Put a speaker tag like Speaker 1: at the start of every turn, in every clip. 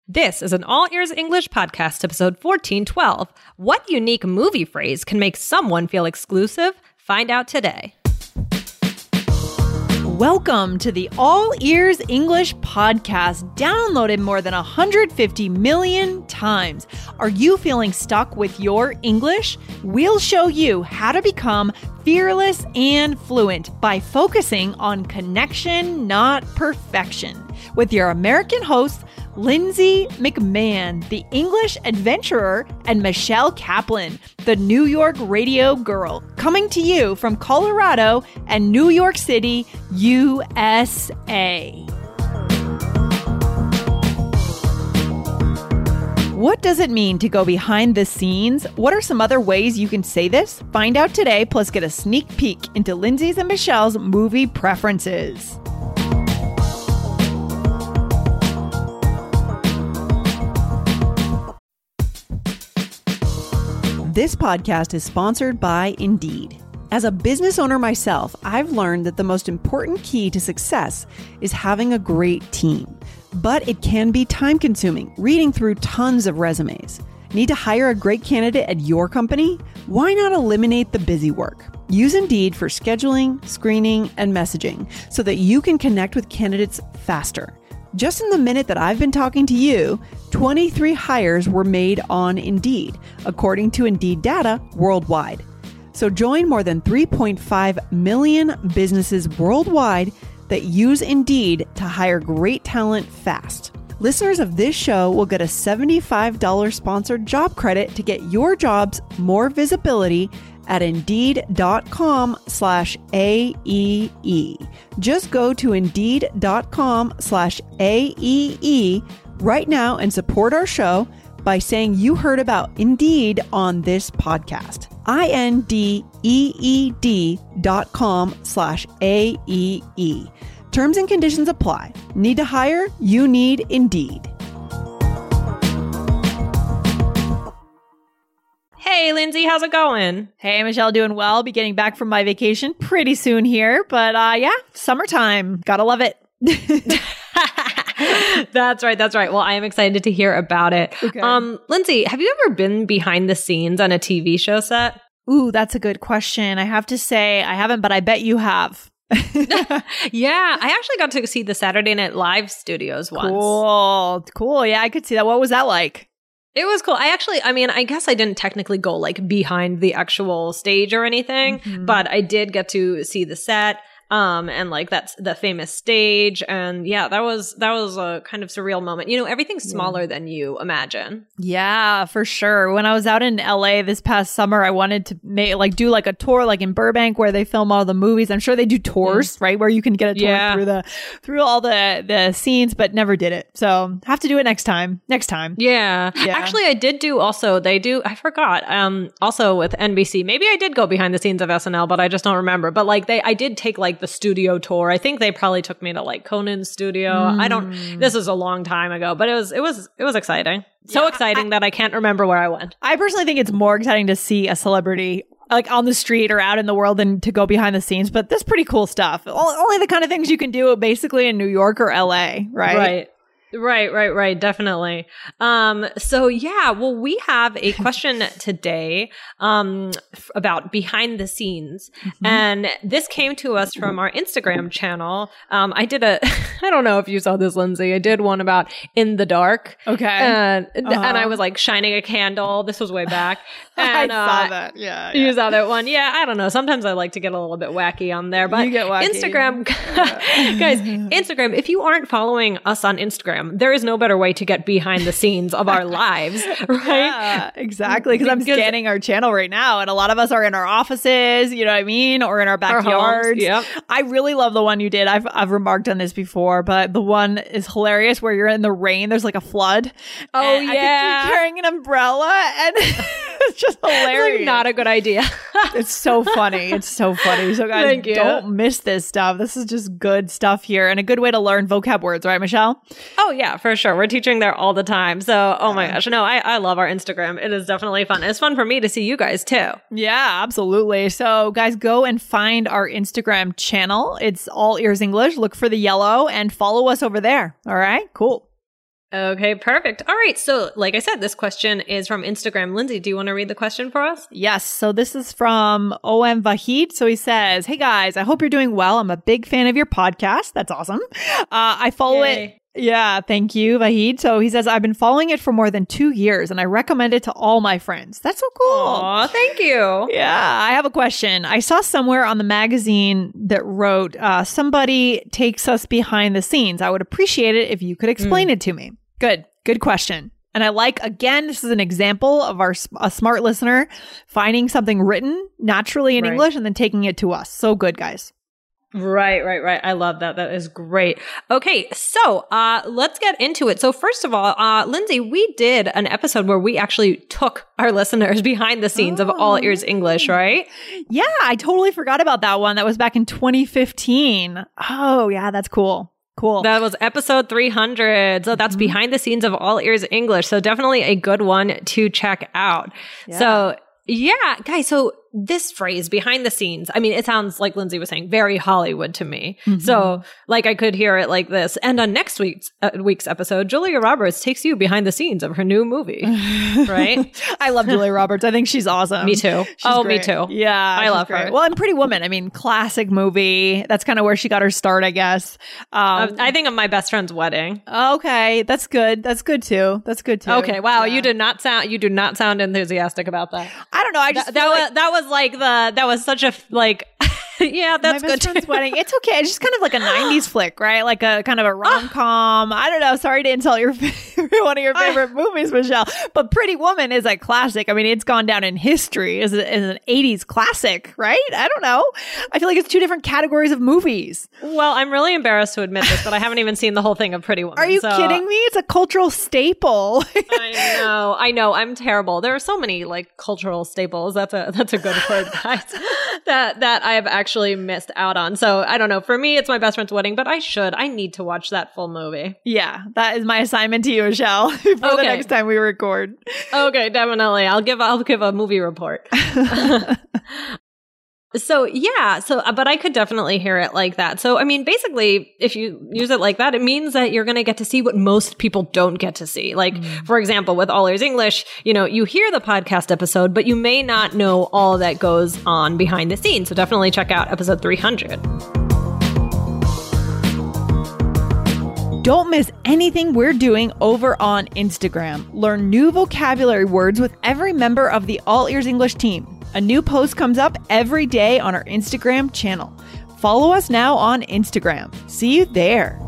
Speaker 1: This is an All Ears English podcast, episode 1412. What unique movie phrase can make someone feel exclusive? Find out today.
Speaker 2: Welcome to the All Ears English podcast, downloaded more than 150 million times. Are you feeling stuck with your English? We'll show you how to become fearless and fluent by focusing on connection, not perfection. With your American hosts, Lindsay McMahon, the English adventurer, and Michelle Kaplan, the New York radio girl, coming to you from Colorado and New York City, USA. What does it mean to go behind the scenes? What are some other ways you can say this? Find out today, plus get a sneak peek into Lindsay's and Michelle's movie preferences. This podcast is sponsored by Indeed. As a business owner myself, I've learned that the most important key to success is having a great team. But it can be time-consuming, reading through tons of resumes. Need to hire a great candidate at your company? Why not eliminate the busy work? Use Indeed for scheduling, screening, and messaging so that you can connect with candidates faster. Just in the minute that I've been talking to you, 23 hires were made on Indeed, according to Indeed data worldwide. So join more than 3.5 million businesses worldwide that use Indeed to hire great talent fast. Listeners of this show will get a $75 sponsored job credit to get your jobs more visibility at Indeed.com/AEE. Just go to Indeed.com/AEE right now and support our show by saying you heard about Indeed on this podcast. INDEED.com/AEE. Terms and conditions apply. Need to hire? You need Indeed.
Speaker 1: Hey, Lindsay, how's it going?
Speaker 2: Hey, Michelle, doing well. Be getting back from my vacation pretty soon here. But yeah, summertime. Gotta love it.
Speaker 1: That's right. Well, I am excited to hear about it.
Speaker 2: Okay.
Speaker 1: Lindsay, have you ever been behind the scenes on a TV show set?
Speaker 2: Ooh, that's a good question. I have to say I haven't, but I bet you have.
Speaker 1: Yeah, I actually got to see the Saturday Night Live studios once.
Speaker 2: Cool. Yeah, I could see that. What was that like?
Speaker 1: It was cool. I guess I didn't technically go like behind the actual stage or anything, but I did get to see the set. And like that's the famous stage. And yeah, that was a kind of surreal moment. You know, everything's smaller than you imagine.
Speaker 2: Yeah, for sure. When I was out in LA this past summer, I wanted to do like a tour like in Burbank where they film all the movies. I'm sure they do tours, right? Where you can get a tour through all the scenes, but never did it. So have to do it next time.
Speaker 1: Yeah. Actually, I did do also, I forgot, also with NBC, maybe I did go behind the scenes of SNL, but I just don't remember. But like I did take like the studio tour. I think they probably took me to like Conan's studio. This was a long time ago, but it was exciting. So exciting that I can't remember where I went.
Speaker 2: I personally think it's more exciting to see a celebrity like on the street or out in the world than to go behind the scenes, but that's pretty cool stuff. Only the kind of things you can do basically in New York or LA, right?
Speaker 1: Right. Definitely. So yeah, well, we have a question today, about behind the scenes. And this came to us from our Instagram channel. I don't know if you saw this, Lindsay. I did one about in the dark.
Speaker 2: Okay.
Speaker 1: And I was like shining a candle. This was way back. And,
Speaker 2: I saw that. Yeah.
Speaker 1: You saw that one. Yeah. I don't know. Sometimes I like to get a little bit wacky on there, but
Speaker 2: you get wacky.
Speaker 1: Instagram, guys, Instagram, if you aren't following us on Instagram, there is no better way to get behind the scenes of our lives, right?
Speaker 2: Yeah, exactly. Because I'm scanning our channel right now, and a lot of us are in our offices, you know what I mean, or in our backyards.
Speaker 1: Yep.
Speaker 2: I really love the one you did. I've remarked on this before, but the one is hilarious where you're in the rain. There's like a flood.
Speaker 1: Oh,
Speaker 2: and
Speaker 1: yeah.
Speaker 2: I think you're carrying an umbrella, and it's just hilarious.
Speaker 1: It's like not a good idea.
Speaker 2: It's so funny. So guys, don't miss this stuff. This is just good stuff here, and a good way to learn vocab words, right, Michelle?
Speaker 1: Oh yeah, for sure. We're teaching there all the time. So, oh my gosh. No, I love our Instagram. It is definitely fun. It's fun for me to see you guys too.
Speaker 2: Yeah, absolutely. So guys, go and find our Instagram channel. It's All Ears English. Look for the yellow and follow us over there. All right, cool.
Speaker 1: Okay, perfect. All right. So like I said, this question is from Instagram. Lindsay, do you want to read the question for us?
Speaker 2: Yes. So this is from OM Vahid. So he says, hey guys, I hope you're doing well. I'm a big fan of your podcast. That's awesome. I follow it. Yeah, thank you, Vahid. So he says, I've been following it for more than 2 years and I recommend it to all my friends. That's so cool.
Speaker 1: Aw, thank you.
Speaker 2: Yeah, I have a question. I saw somewhere on the magazine that wrote, somebody takes us behind the scenes. I would appreciate it if you could explain it to me. Good question. And I like, again, this is an example of a smart listener finding something written naturally in English and then taking it to us. So good, guys.
Speaker 1: Right. I love that. That is great. Okay, so let's get into it. So first of all, Lindsay, we did an episode where we actually took our listeners behind the scenes of All Ears English, right?
Speaker 2: Yeah, I totally forgot about that one. That was back in 2015. Oh, yeah, that's cool. Cool.
Speaker 1: That was episode 300. So that's behind the scenes of All Ears English. So definitely a good one to check out. Yeah. So yeah, guys. So this phrase, behind the scenes, I mean, it sounds like Lindsay was saying very Hollywood to me. So like I could hear it like this. And on next week's episode, Julia Roberts takes you behind the scenes of her new movie. Right?
Speaker 2: I love Julia Roberts. I think she's awesome.
Speaker 1: Me too. Me too.
Speaker 2: Yeah.
Speaker 1: I love her.
Speaker 2: Well, and Pretty Woman. I mean, classic movie. That's kind of where she got her start, I guess.
Speaker 1: I think of My Best Friend's Wedding.
Speaker 2: Okay. That's good. That's good too.
Speaker 1: Okay. Wow. Yeah. You do not sound enthusiastic about that.
Speaker 2: I don't know. I just
Speaker 1: that was such a like yeah, that's
Speaker 2: My
Speaker 1: good.
Speaker 2: Best Friend's Wedding. It's okay. It's just kind of like a 90s flick, right? Like a kind of a rom-com. I don't know. Sorry to insult one of your favorite movies, Michelle. But Pretty Woman is a classic. I mean, it's gone down in history as an 80s classic, right? I don't know. I feel like it's two different categories of movies.
Speaker 1: Well, I'm really embarrassed to admit this, but I haven't even seen the whole thing of Pretty Woman.
Speaker 2: Are you kidding me? It's a cultural staple.
Speaker 1: I know. I'm terrible. There are so many like cultural staples. That's a good word, guys. that I have actually missed out on. So I don't know. For me, it's My Best Friend's Wedding, but I need to watch that full movie.
Speaker 2: Yeah, that is my assignment to you, Michelle, for the next time we record.
Speaker 1: Okay, definitely. I'll give a movie report. But I could definitely hear it like that. So, I mean, basically, if you use it like that, it means that you're going to get to see what most people don't get to see. Like, for example, with All Ears English, you hear the podcast episode, but you may not know all that goes on behind the scenes. So definitely check out episode 300.
Speaker 2: Don't miss anything we're doing over on Instagram. Learn new vocabulary words with every member of the All Ears English team. A new post comes up every day on our Instagram channel. Follow us now on Instagram. See you there.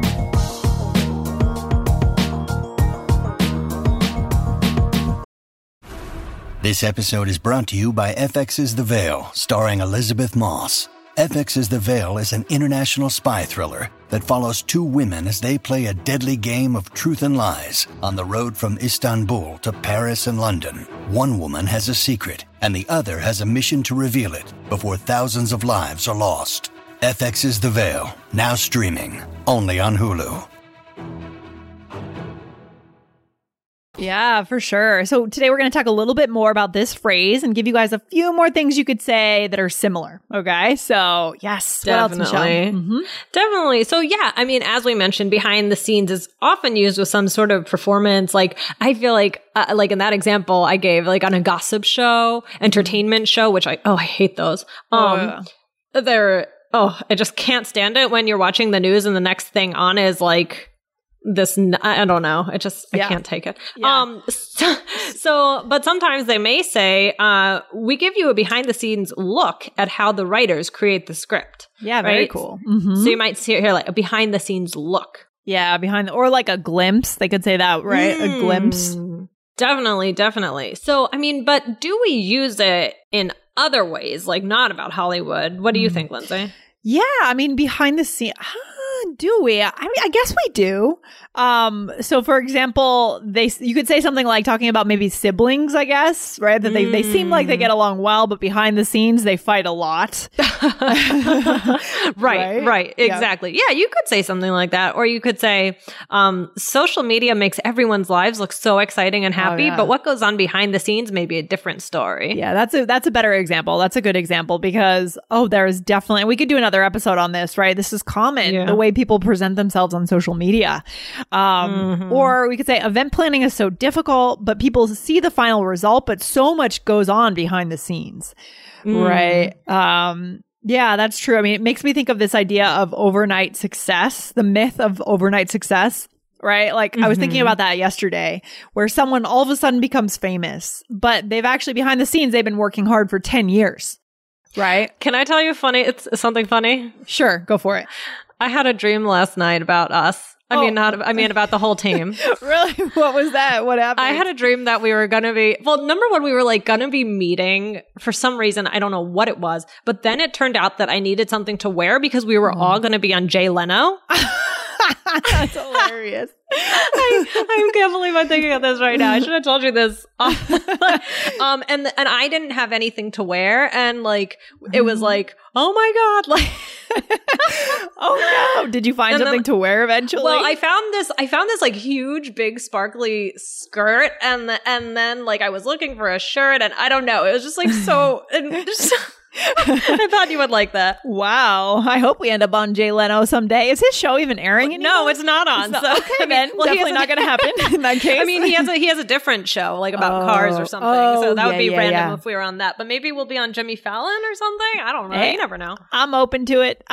Speaker 3: This episode is brought to you by FX's The Veil, starring Elizabeth Moss. FX's The Veil is an international spy thriller that follows two women as they play a deadly game of truth and lies on the road from Istanbul to Paris and London. One woman has a secret, and the other has a mission to reveal it before thousands of lives are lost. FX's The Veil, now streaming, only on Hulu.
Speaker 2: Yeah, for sure. So today we're going to talk a little bit more about this phrase and give you guys a few more things you could say that are similar. Okay. So yes,
Speaker 1: definitely.
Speaker 2: What else, Michelle?
Speaker 1: Definitely. So yeah, I mean, as we mentioned, behind the scenes is often used with some sort of performance. Like I feel like in that example I gave, like on a gossip show, entertainment show, which I hate those. I just can't stand it when you're watching the news and the next thing on is like this, I don't know. I can't take it. Yeah. But sometimes they may say, we give you a behind the scenes look at how the writers create the script.
Speaker 2: Yeah. Very
Speaker 1: right?
Speaker 2: cool.
Speaker 1: So you might see it here like a behind the scenes look.
Speaker 2: Yeah. Or like a glimpse. They could say that, right? A glimpse.
Speaker 1: Definitely. So, I mean, but do we use it in other ways, like not about Hollywood? What do you think, Lindsay?
Speaker 2: Yeah. I mean, behind the scenes. Do we? I mean, I guess we do. So for example, you could say something like talking about maybe siblings, I guess, right? That they seem like they get along well, but behind the scenes they fight a lot.
Speaker 1: Right. Exactly. Yeah, you could say something like that. Or you could say, social media makes everyone's lives look so exciting and happy, but what goes on behind the scenes may be a different story.
Speaker 2: Yeah, that's a better example. That's a good example because, there's definitely, and we could do another episode on this, right? This is common. The way people present themselves on social media. Or we could say event planning is so difficult, but people see the final result, but so much goes on behind the scenes, right? Yeah, that's true. I mean, it makes me think of this idea of overnight success, the myth of overnight success. Right? Like I was thinking about that yesterday, where someone all of a sudden becomes famous, but they've actually behind the scenes, they've been working hard for 10 years. Right?
Speaker 1: Can I tell you it's something funny?
Speaker 2: Sure. Go for it.
Speaker 1: I had a dream last night about us. I mean, about the whole team.
Speaker 2: Really? What was that? What happened?
Speaker 1: I had a dream that we were going to be, number one, we were like going to be meeting for some reason. I don't know what it was, but then it turned out that I needed something to wear because we were all going to be on Jay Leno.
Speaker 2: That's hilarious.
Speaker 1: I can't believe I'm thinking of this right now. I should have told you this. And I didn't have anything to wear, and like it was like, oh my god, like
Speaker 2: oh no! Did you find something to wear eventually?
Speaker 1: Well, I found this like huge, big, sparkly skirt, and then like I was looking for a shirt, and I don't know, it was just like so. I thought you would like that.
Speaker 2: Wow. I hope we end up on Jay Leno someday. Is his show even airing anymore?
Speaker 1: No, it's not on.
Speaker 2: Okay, then. Definitely not going to happen in that case.
Speaker 1: I mean, he has a different show, like about cars or something. So that would be random if we were on that. But maybe we'll be on Jimmy Fallon or something. I don't know. Hey, you never know.
Speaker 2: I'm open to it.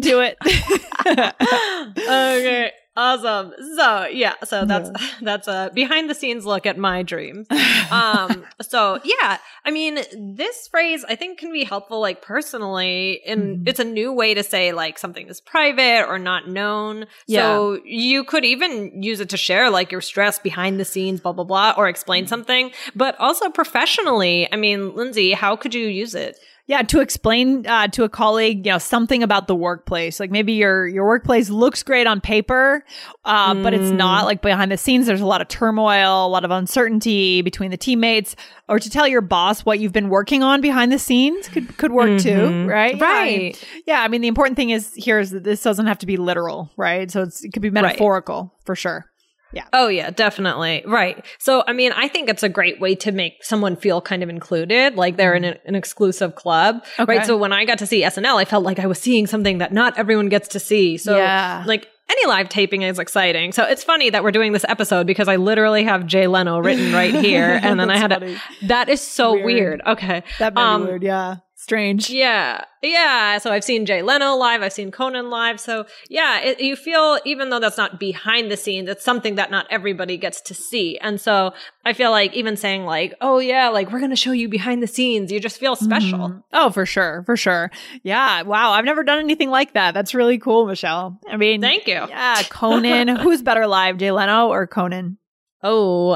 Speaker 1: Okay. Awesome. So yeah, that's a behind the scenes look at my dreams. So yeah, I mean, this phrase I think can be helpful, like personally, and it's a new way to say like something is private or not known. Yeah. So you could even use it to share like your stress behind the scenes, blah, blah, blah, or explain something, but also professionally. I mean, Lindsay, how could you use it?
Speaker 2: Yeah, to explain to a colleague, something about the workplace. Like maybe your workplace looks great on paper, but it's not. Like behind the scenes, there's a lot of turmoil, a lot of uncertainty between the teammates. Or to tell your boss what you've been working on behind the scenes could work too, right?
Speaker 1: Right.
Speaker 2: Yeah, I mean, the important thing is that this doesn't have to be literal, right? So it could be metaphorical for sure. Yeah.
Speaker 1: Oh, yeah, definitely. Right. So, I mean, I think it's a great way to make someone feel kind of included, like they're in an exclusive club. Okay. Right. So when I got to see SNL, I felt like I was seeing something that not everyone gets to see. So like any live taping is exciting. So it's funny that we're doing this episode because I literally have Jay Leno written right here. And then I had that is so weird. Okay.
Speaker 2: That might be weird. Yeah. Strange.
Speaker 1: Yeah. Yeah. So I've seen Jay Leno live. I've seen Conan live. So yeah, you feel, even though that's not behind the scenes, it's something that not everybody gets to see. And so I feel like even saying like, oh yeah, like we're going to show you behind the scenes, you just feel special.
Speaker 2: Oh, for sure. For sure. Yeah. Wow. I've never done anything like that. That's really cool, Michelle. I mean,
Speaker 1: thank you.
Speaker 2: Yeah. Conan. Who's better live, Jay Leno or Conan?
Speaker 1: Oh,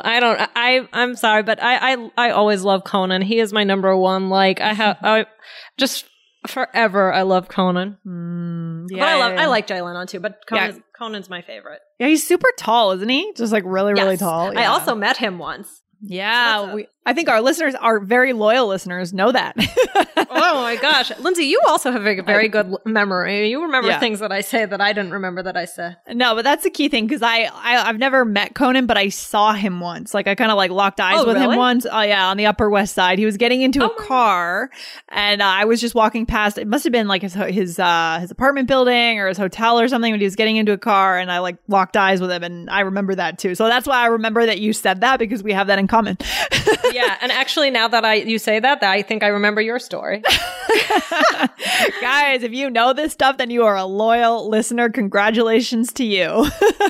Speaker 1: I'm sorry, but I always love Conan. He is my number one. Like I just forever, I love Conan. Yeah, but I like Jay Leno too, but Conan's my favorite.
Speaker 2: Yeah, he's super tall, isn't he? Just like really, really tall. Yeah.
Speaker 1: I also met him once.
Speaker 2: Yeah, I think our listeners, our very loyal listeners, know that.
Speaker 1: Oh my gosh. Lindsay, you also have a very good memory. You remember things that I say that I didn't remember that I said.
Speaker 2: No, but that's the key thing because I've never met Conan, but I saw him once. Like I kind of like locked eyes with him once. Oh yeah, on the Upper West Side. He was getting into a car and I was just walking past. It must have been like his apartment building or his hotel or something when he was getting into a car and I like locked eyes with him and I remember that too. So that's why I remember that you said that because we have that in common.
Speaker 1: Yeah, and actually now that you say that I think I remember your story.
Speaker 2: Guys, if you know this stuff, then you are a loyal listener. Congratulations to you.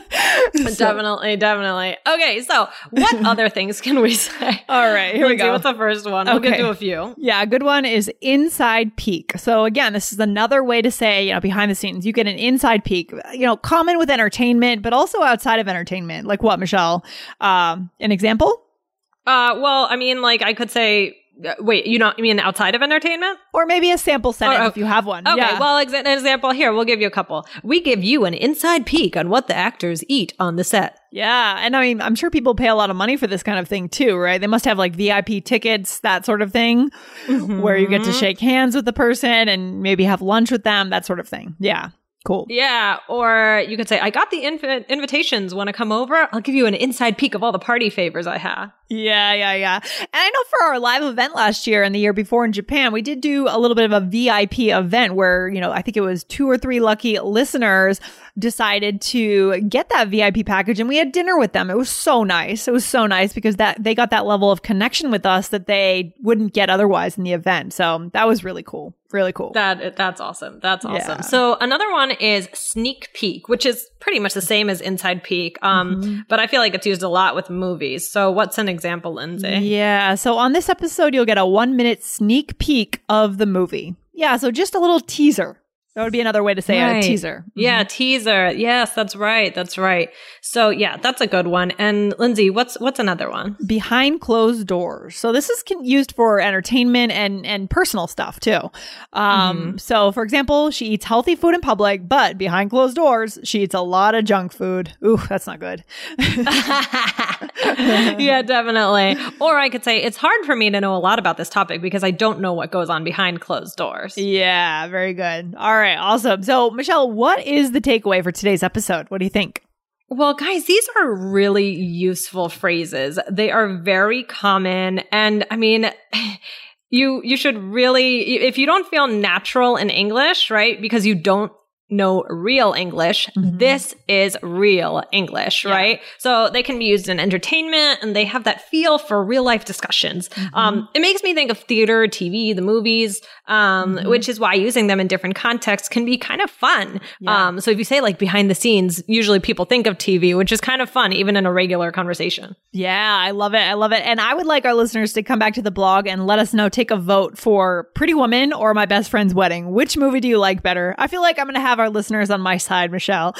Speaker 1: Definitely. Okay, so what other things can we say?
Speaker 2: All right, here we go.
Speaker 1: What's the first one? We'll get to a few.
Speaker 2: Yeah, a good one is inside peek. So again, this is another way to say, behind the scenes. You get an inside peek, common with entertainment, but also outside of entertainment. Like what, Michelle? An example?
Speaker 1: Well, I mean, like I could say, wait, you mean outside of entertainment?
Speaker 2: Or maybe a sample sentence if you have one.
Speaker 1: Okay,
Speaker 2: yeah.
Speaker 1: Well, an example here. We'll give you a couple. We give you an inside peek on what the actors eat on the set.
Speaker 2: Yeah. And I mean, I'm sure people pay a lot of money for this kind of thing too, right? They must have like VIP tickets, that sort of thing, where you get to shake hands with the person and maybe have lunch with them, that sort of thing. Yeah. Cool.
Speaker 1: Yeah. Or you could say, I got the invitations. Want to come over? I'll give you an inside peek of all the party favors I have.
Speaker 2: Yeah. And I know for our live event last year and the year before in Japan, we did do a little bit of a VIP event where, I think it was 2 or 3 lucky listeners decided to get that VIP package, and we had dinner with them. It was so nice. It was so nice because they got that level of connection with us that they wouldn't get otherwise in the event. So that was really cool. Really cool.
Speaker 1: That's awesome. That's awesome.
Speaker 2: Yeah.
Speaker 1: So another one is sneak peek, which is pretty much the same as inside peek. But I feel like it's used a lot with movies. So what's an example, Lindsay?
Speaker 2: Yeah. So on this episode, you'll get a 1-minute sneak peek of the movie. Yeah. So just a little teaser. That would be another way to say it, a teaser.
Speaker 1: Yeah, teaser. Yes, that's right. That's right. So yeah, that's a good one. And Lindsay, what's another one?
Speaker 2: Behind closed doors. So this is used for entertainment and personal stuff too. So for example, she eats healthy food in public, but behind closed doors, she eats a lot of junk food. Ooh, that's not good.
Speaker 1: Yeah, definitely. Or I could say it's hard for me to know a lot about this topic because I don't know what goes on behind closed doors.
Speaker 2: Yeah, very good. All right, awesome. So Michelle, what is the takeaway for today's episode? What do you think?
Speaker 1: Well, guys, these are really useful phrases. They are very common. And I mean, you should really, if you don't feel natural in English, right? Because you don't know real English, this is real English, right? So they can be used in entertainment and they have that feel for real life discussions. It makes me think of theater, TV, the movies, which is why using them in different contexts can be kind of fun.
Speaker 2: Yeah.
Speaker 1: So if you say like behind the scenes, usually people think of TV, which is kind of fun, even in a regular conversation.
Speaker 2: Yeah, I love it. I love it. And I would like our listeners to come back to the blog and let us know, take a vote for Pretty Woman or My Best Friend's Wedding. Which movie do you like better? I feel like I'm going to have our listeners on my side, Michelle.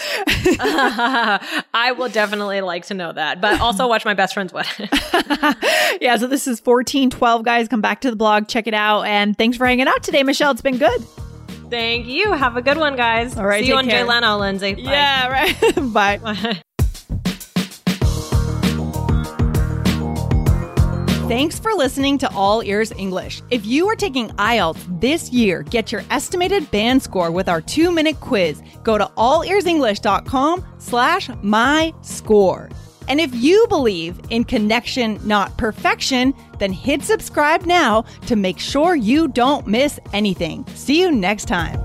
Speaker 1: I will definitely like to know that, but also watch My Best Friend's Wedding.
Speaker 2: Yeah, so this is 1412, guys. Come back to the blog, check it out. And thanks for hanging out today, Michelle. It's been good.
Speaker 1: Thank you. Have a good one, guys.
Speaker 2: All right,
Speaker 1: see you on
Speaker 2: take care.
Speaker 1: Jay Leno, Lindsay. Bye.
Speaker 2: Yeah, right. Bye.
Speaker 1: Bye.
Speaker 2: Thanks for listening to All Ears English. If you are taking IELTS this year, get your estimated band score with our 2-minute quiz. Go to allearsenglish.com/myscore. And if you believe in connection, not perfection, then hit subscribe now to make sure you don't miss anything. See you next time.